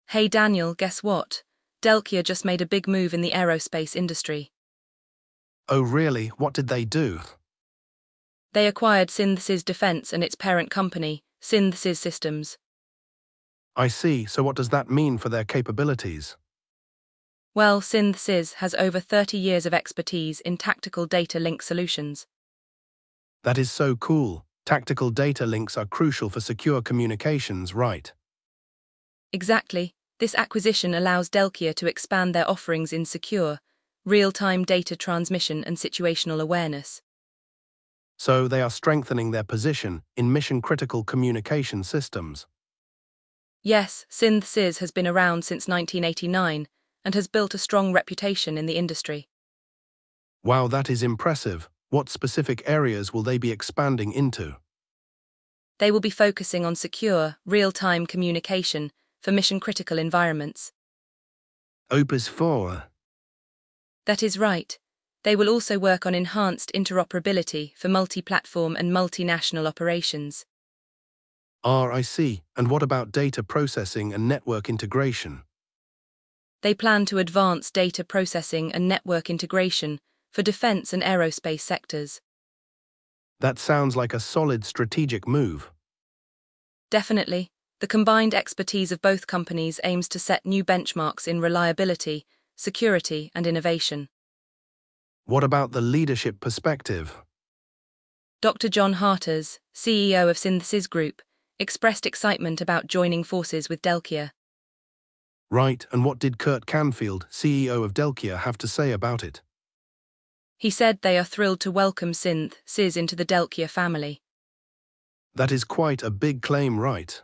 Hey Daniel, guess what? Delkia just made a big move in the aerospace industry. Oh really? What did they do? They acquired Synthesis Defense and its parent company, Synthesis Systems. I see, so what does that mean for their capabilities? Well, Synthesis has over 30 years of expertise in tactical data link solutions. That is so cool. Tactical data links are crucial for secure communications, right? Exactly, this acquisition allows Delkia to expand their offerings in secure, real-time data transmission and situational awareness. So they are strengthening their position in mission-critical communication systems. Yes, Synthesis has been around since 1989 and has built a strong reputation in the industry. Wow, that is impressive. What specific areas will they be expanding into? They will be focusing on secure, real-time communication for mission-critical environments. Opus 4. That is right. They will also work on enhanced interoperability for multi-platform and multinational operations. I see. And what about data processing and network integration? They plan to advance data processing and network integration for defense and aerospace sectors. That sounds like a solid strategic move. Definitely, the combined expertise of both companies aims to set new benchmarks in reliability, security, and innovation. What about the leadership perspective? Dr. John Harters, CEO of Synthesis Group, expressed excitement about joining forces with Delkia. Right, and what did Kurt Canfield, CEO of Delkia, have to say about it? He said they are thrilled to welcome Synthesis into the Delkia family. That is quite a big claim, right?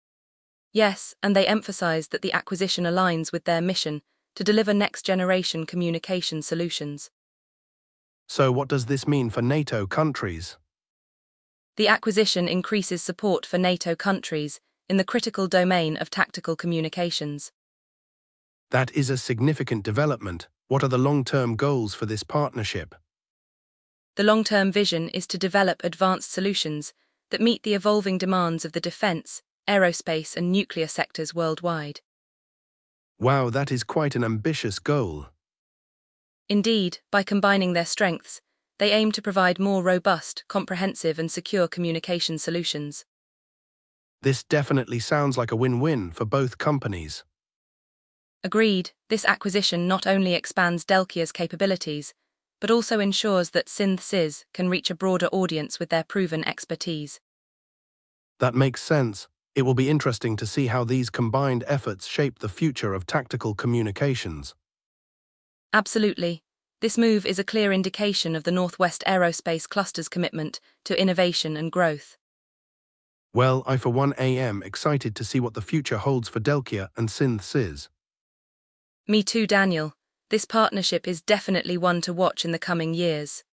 Yes, and they emphasized that the acquisition aligns with their mission to deliver next-generation communication solutions. So what does this mean for NATO countries? The acquisition increases support for NATO countries in the critical domain of tactical communications. That is a significant development. What are the long-term goals for this partnership? The long-term vision is to develop advanced solutions that meet the evolving demands of the defense, aerospace, and nuclear sectors worldwide. Wow, that is quite an ambitious goal. Indeed, by combining their strengths, they aim to provide more robust, comprehensive, and secure communication solutions. This definitely sounds like a win-win for both companies. Agreed, this acquisition not only expands Delkia's capabilities, but also ensures that Synthesis can reach a broader audience with their proven expertise. That makes sense. It will be interesting to see how these combined efforts shape the future of tactical communications. Absolutely. This move is a clear indication of the Northwest Aerospace Cluster's commitment to innovation and growth. Well, I for one am excited to see what the future holds for Delkia and Synthesis. Me too, Daniel. This partnership is definitely one to watch in the coming years.